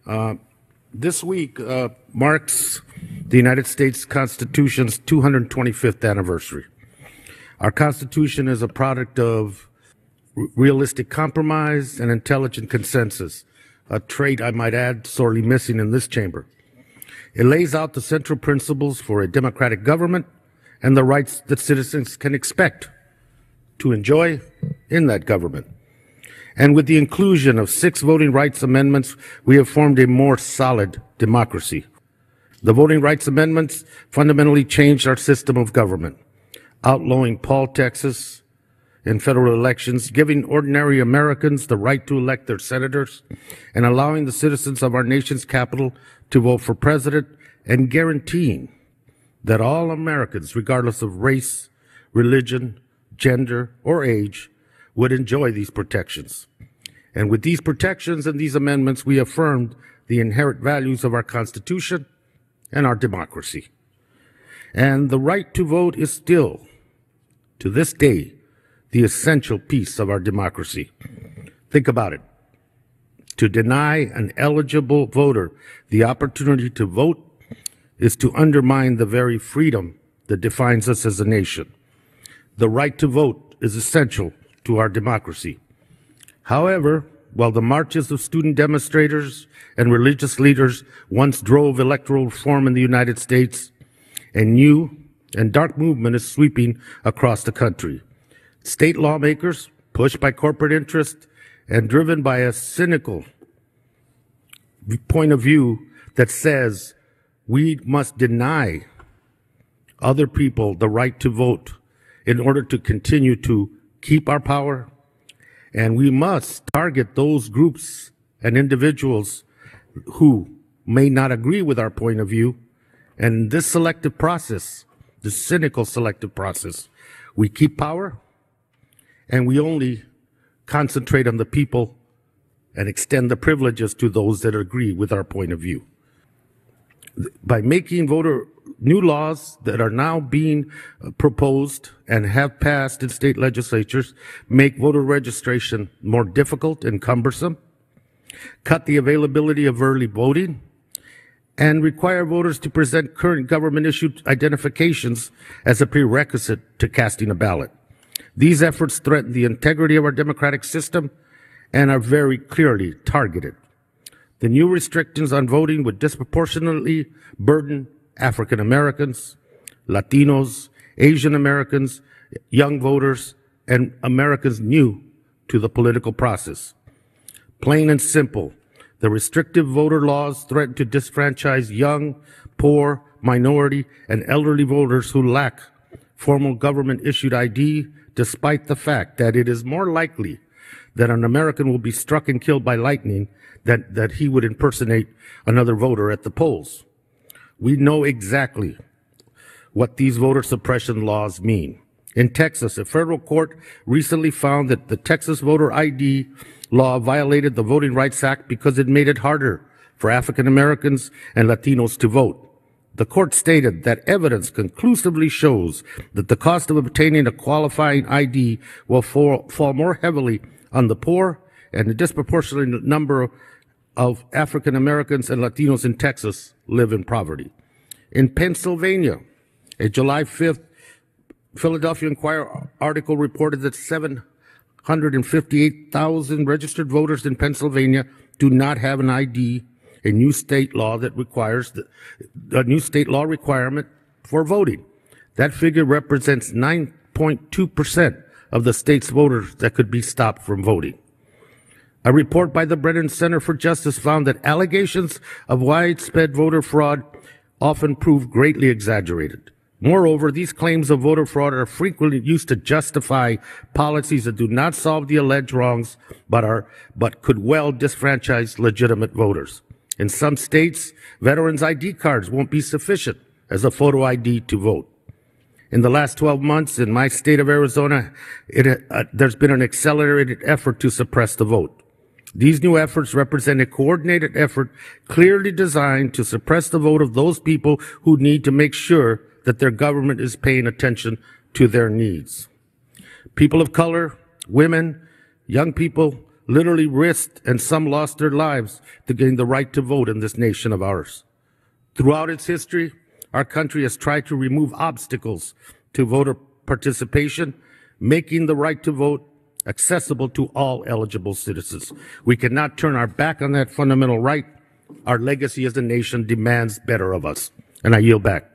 This week marks the United States Constitution's 225th anniversary. Our Constitution is a product of realistic compromise and intelligent consensus, a trait, I might add, sorely missing in this chamber. It lays out the central principles for a democratic government and the rights that citizens can expect to enjoy in that government. And with the inclusion of 6 voting rights amendments, we have formed a more solid democracy. The voting rights amendments fundamentally changed our system of government, outlawing poll taxes in federal elections, giving ordinary Americans the right to elect their senators, and allowing the citizens of our nation's capital to vote for president, and guaranteeing that all Americans, regardless of race, religion, gender, or age, would enjoy these protections. And with these protections and these amendments, we affirmed the inherent values of our Constitution and our democracy. And the right to vote is still, to this day, the essential piece of our democracy. Think about it. To deny an eligible voter the opportunity to vote is to undermine the very freedom that defines us as a nation. The right to vote is essential to our democracy. However, while the marches of student demonstrators and religious leaders once drove electoral reform in the United States, a new and dark movement is sweeping across the country. State lawmakers, pushed by corporate interest and driven by a cynical point of view that says we must deny other people the right to vote in order to continue to keep our power, and we must target those groups and individuals who may not agree with our point of view. And this selective process, the cynical selective process, we keep power and we only concentrate on the people and extend the privileges to those that agree with our point of view. By making new laws that are now being proposed and have passed in state legislatures, make voter registration more difficult and cumbersome, cut the availability of early voting, and require voters to present current government-issued identifications as a prerequisite to casting a ballot. These efforts threaten the integrity of our democratic system and are very clearly targeted. The new restrictions on voting would disproportionately burden African Americans, Latinos, Asian Americans, young voters, and Americans new to the political process. Plain and simple, the restrictive voter laws threaten to disfranchise young, poor, minority, and elderly voters who lack formal government-issued ID, despite the fact that it is more likely that an American will be struck and killed by lightning than that he would impersonate another voter at the polls. We know exactly what these voter suppression laws mean. In Texas, a federal court recently found that the Texas voter ID law violated the Voting Rights Act because it made it harder for African Americans and Latinos to vote. The court stated that evidence conclusively shows that the cost of obtaining a qualifying ID will fall more heavily on the poor, and a disproportionate number of African Americans and Latinos in Texas live in poverty. In Pennsylvania, a July 5th Philadelphia Inquirer article reported that 758,000 registered voters in Pennsylvania do not have an ID, a new state law that requires a new state law requirement for voting. That figure represents 9.2% of the state's voters that could be stopped from voting. A report by the Brennan Center for Justice found that allegations of widespread voter fraud often prove greatly exaggerated. Moreover, these claims of voter fraud are frequently used to justify policies that do not solve the alleged wrongs, but could well disfranchise legitimate voters. In some states, veterans' ID cards won't be sufficient as a photo ID to vote. In the last 12 months, in my state of Arizona, there's been an accelerated effort to suppress the vote. These new efforts represent a coordinated effort clearly designed to suppress the vote of those people who need to make sure that their government is paying attention to their needs. People of color, women, young people, literally risked and some lost their lives to gain the right to vote in this nation of ours. Throughout its history, our country has tried to remove obstacles to voter participation, making the right to vote accessible to all eligible citizens. We cannot turn our back on that fundamental right. Our legacy as a nation demands better of us. And I yield back.